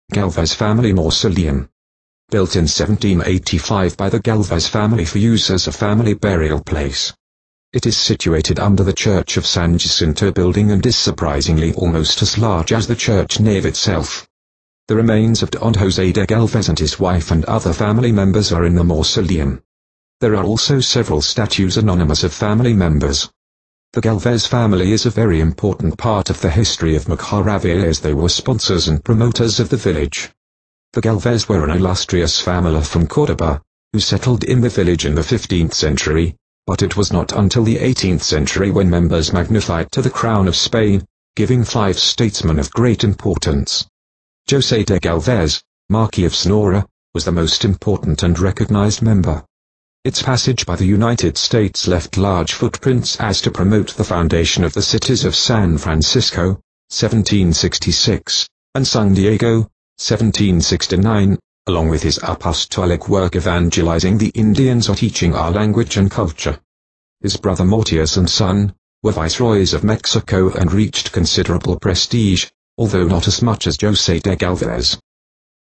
Galvez Family Mausoleum. Built in 1785 by the Galvez family for use as a family burial place. It is situated under the Church of San Jacinto building and is surprisingly almost as large as the church nave itself. The remains of Don José de Galvez and his wife and other family members are in the mausoleum. There are also several statues anonymous of family members. The Galvez family is a very important part of the history of Mojave as they were sponsors and promoters of the village. The Galvez were an illustrious family from Córdoba, who settled in the village in the 15th century, but it was not until the 18th century when members magnified to the crown of Spain, giving 5 statesmen of great importance. José de Galvez, Marquis of Sonora, was the most important and recognized member. Its passage by the United States left large footprints as to promote the foundation of the cities of San Francisco, 1766, and San Diego, 1769, along with his apostolic work evangelizing the Indians or teaching our language and culture. His brother Mortius and son were viceroys of Mexico and reached considerable prestige, although not as much as José de Galvez.